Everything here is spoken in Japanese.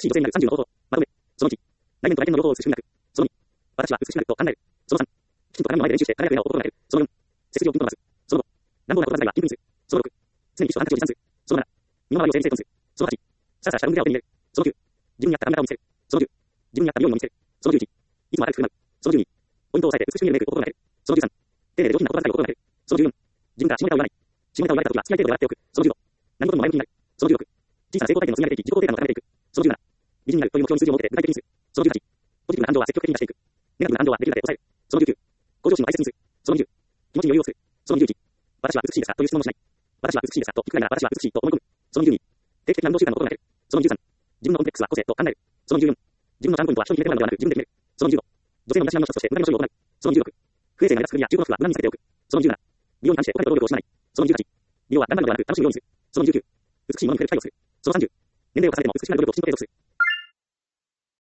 しい女性になる30の方法。まとめ。その1。内面と外見の両方を美しく磨く。その2。私は美しくなると考える。その3。きちんと鏡の前で練習して輝く笑顔を心がける。その4。背筋をピンと伸ばす。その5。乱暴な言葉遣いはピンクにする。その6。常に理想とハンカチを持参する。その7。身の回りを整理整頓する。その8。さらさらした運動を手に入れる。その9。自分に合った髪型を見せる。その10。自分に合った美容院を見せる。その11。いつも明るく振る舞う。その12。ポイントを押さえて美しく見えるメイクを心がける。その13。丁寧で上品な言葉遣いを心がける。その14。自分から下ネタを言わない。下ネタを言われた時は付き合い程度で笑っておく。その15。何事にも前向きになる。その16。小さな成功体験の積み上げていき、自己肯定感を高めていく。その17。美人になるという目標に数字を持って具体的にする。その18。ポジティブな感情は積極的に出していく。ネガティブな感情はできるだけ抑える。その19。向上心を大切にする。その20。気持ちに余裕を作る。その21。私は美しいですかという質問をしない。私は美しいですかと聞くくらいなら私は美しいと思い込む。その22。定期的な運動習慣を心がける。その23。自分のコンプレックスは個性と考える。その24。自分のチャームポイントは人に決めてもらうのではなく自分で決める。その25。女性の身だしなみの一つとして無駄毛の処理を行う。その26。不衛生な服や中古の服は無難に避けておく。その17。美容に関してお金と労力を惜しまない。その28。美容は頑張るのではなく楽しむようにする。その29。美しいものに触れる機会をする。その30。年齢を重ねても美しくなる努力をきちんと継続する。